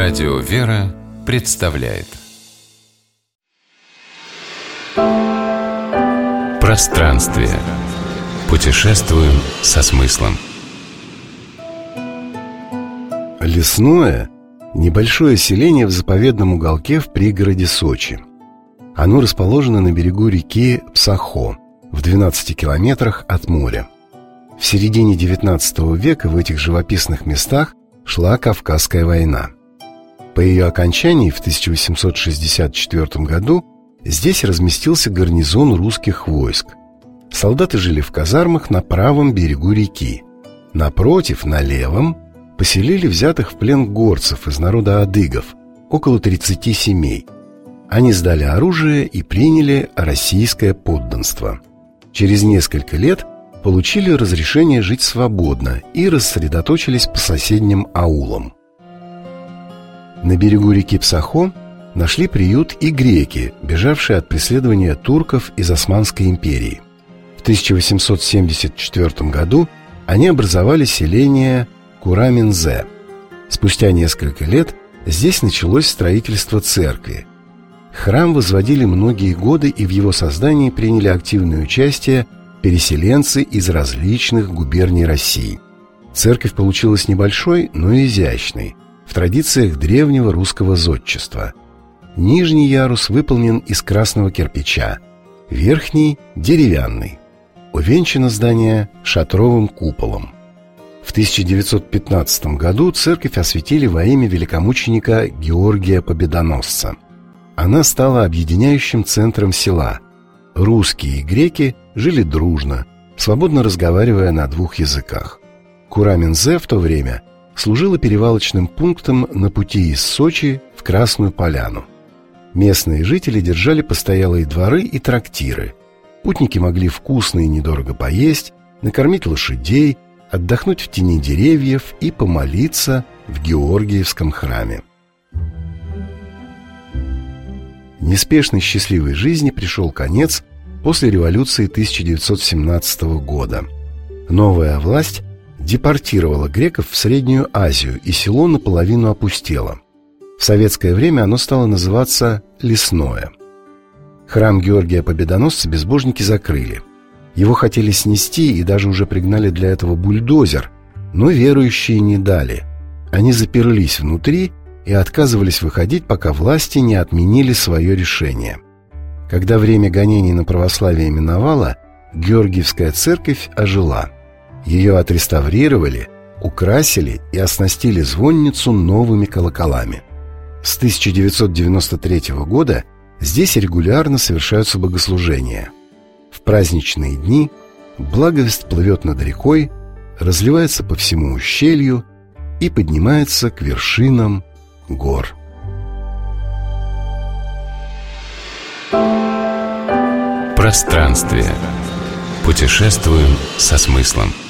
Радио «Вера» представляет Пространствие. Путешествуем со смыслом. Лесное – небольшое селение в заповедном уголке в пригороде Сочи. Оно расположено на берегу реки Псохо, в 12 километрах от моря. В середине XIX века в этих живописных местах шла Кавказская война. По ее окончании в 1864 году здесь разместился гарнизон русских войск. Солдаты жили в казармах на правом берегу реки. Напротив, на левом, поселили взятых в плен горцев из народа адыгов, около 30 семей. Они сдали оружие и приняли российское подданство. Через несколько лет получили разрешение жить свободно и рассредоточились по соседним аулам. На берегу реки Псохо нашли приют и греки, бежавшие от преследования турков из Османской империи. В 1874 году они образовали селение Курамензе. Спустя несколько лет здесь началось строительство церкви. Храм возводили многие годы, и в его создании приняли активное участие переселенцы из различных губерний России. Церковь получилась небольшой, но изящной, в традициях древнего русского зодчества. Нижний ярус выполнен из красного кирпича, верхний – деревянный. Увенчано здание шатровым куполом. В 1915 году церковь осветили во имя великомученика Георгия Победоносца. Она стала объединяющим центром села. Русские и греки жили дружно, свободно разговаривая на двух языках. Курамензе в то время служила перевалочным пунктом на пути из Сочи в Красную Поляну. Местные жители держали постоялые дворы и трактиры. Путники могли вкусно и недорого поесть, накормить лошадей, отдохнуть в тени деревьев и помолиться в Георгиевском храме. Неспешной счастливой жизни пришел конец после революции 1917 года. Новая власть депортировала греков в Среднюю Азию, и село наполовину опустело. В советское время оно стало называться Лесное. Храм Георгия Победоносца безбожники закрыли. Его хотели снести и даже уже пригнали для этого бульдозер, но верующие не дали. Они заперлись внутри и отказывались выходить, пока власти не отменили свое решение. Когда время гонений на православие миновало, Георгиевская церковь ожила. Ее отреставрировали, украсили и оснастили звонницу новыми колоколами. С 1993 года здесь регулярно совершаются богослужения. В праздничные дни благовесть плывет над рекой, разливается по всему ущелью и поднимается к вершинам гор. Пространствие. Путешествуем со смыслом.